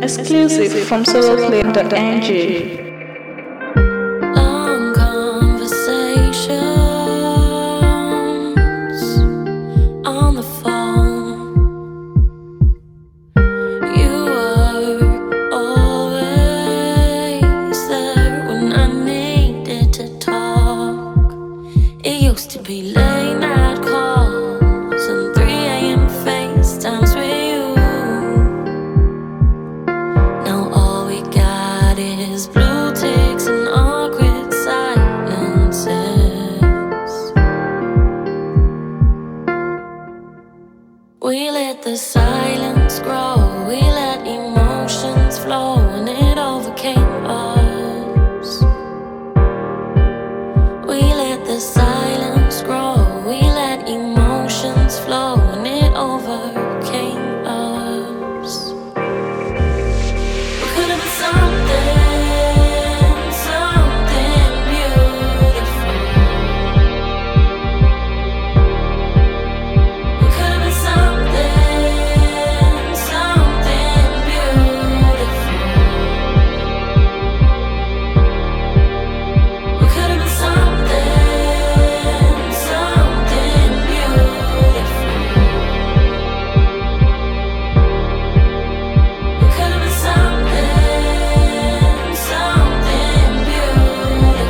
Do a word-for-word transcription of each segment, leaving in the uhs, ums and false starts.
Exclusive from soloplane dot n g. Long conversations on the phone. You were always there when I needed to talk. It used to be late night calls and three a.m. FaceTimes with you. Now all we got is blue ticks and awkward silences. We let the silence grow, we let emotions flow, and it overcame us. We let the silence grow, we let emotions flow, and it overcame us. We could have been something, something beautiful. We could have been something, something beautiful. We could have been something, something beautiful. We could have been something, something beautiful.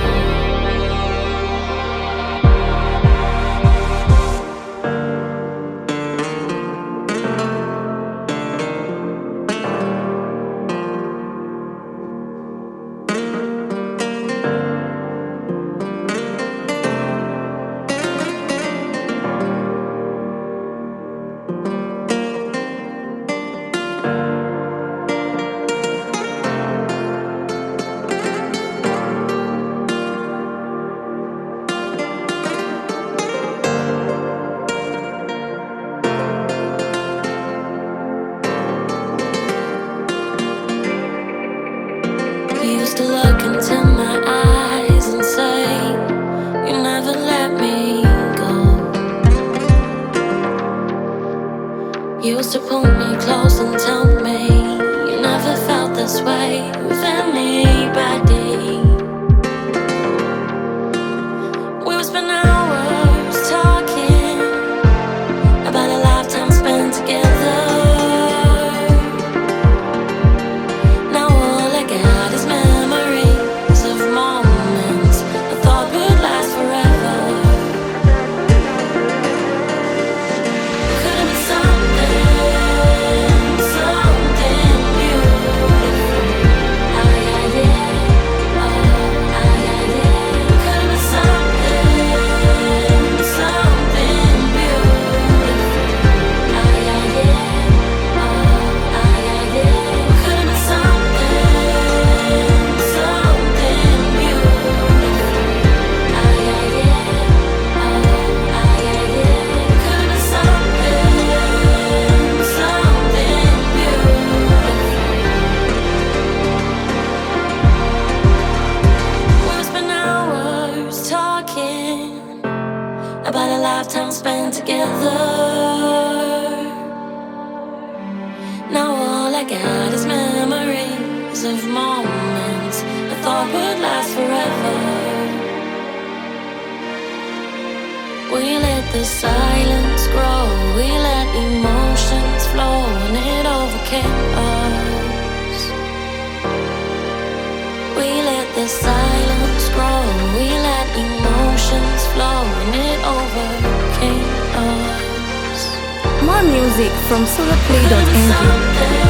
You used to look into my eyes and say, you never let me go. You used to pull me close and tell me you never felt this way with anybody. We would spend hours talking about a lifetime spent together. Now all I got is memories of moments I thought would last forever. We could have been something, something beautiful. I got it, oh, I got it. We could have been something, something beautiful. I got it, oh, I got it. We could have been something, something beautiful. I got it, oh, I got it. We could have been something, something beautiful. We'll spend hours talking about a lifetime spent together. Now all I got is memories of moments I thought would last forever. We let the silence grow, we let emotions flow, and it overcame us. We let the silence grow, we let emotions flow, and it overcame us. More music from soloplane dot n g. Something